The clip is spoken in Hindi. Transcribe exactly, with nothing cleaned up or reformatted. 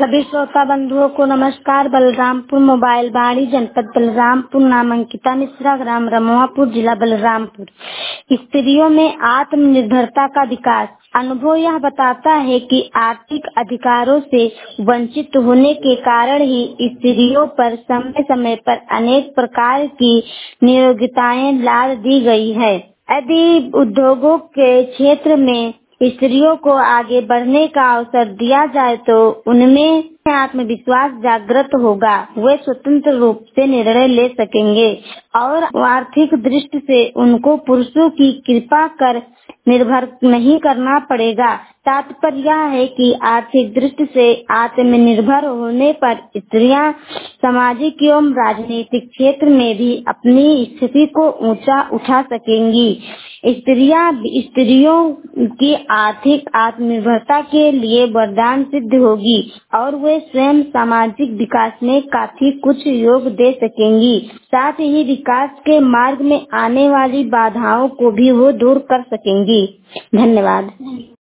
सभी श्रोता बंधुओं को नमस्कार। बलरामपुर मोबाइल बाड़ी, जनपद बलरामपुर, नाम अंकिता मिश्रा, ग्राम रमुआपुर, जिला बलरामपुर। स्त्रियों में आत्मनिर्भरता का विकास। अनुभव यह बताता है कि आर्थिक अधिकारों से वंचित होने के कारण ही स्त्रियों पर समय समय पर अनेक प्रकार की नियोक्ताएं लाद दी गई है। यदि उद्योगों के क्षेत्र में स्त्रियों को आगे बढ़ने का अवसर दिया जाए तो उनमें आत्मविश्वास जागृत होगा। वे स्वतंत्र रूप से निर्णय ले सकेंगे और आर्थिक दृष्टि से उनको पुरुषों की कृपा कर निर्भर नहीं करना पड़ेगा। तात्पर्य यह है कि आर्थिक दृष्टि से आत्मनिर्भर होने पर स्त्रियां सामाजिक एवं राजनीतिक क्षेत्र में भी अपनी स्थिति को ऊंचा उठा सकेंगी। स्त्रियां स्त्रियों की आर्थिक आत्मनिर्भरता के लिए वरदान सिद्ध होगी और वे स्वयं सामाजिक विकास में काफी कुछ योग दे सकेंगी। साथ ही विकास के मार्ग में आने वाली बाधाओं को भी वो दूर कर सकेंगी। धन्यवाद।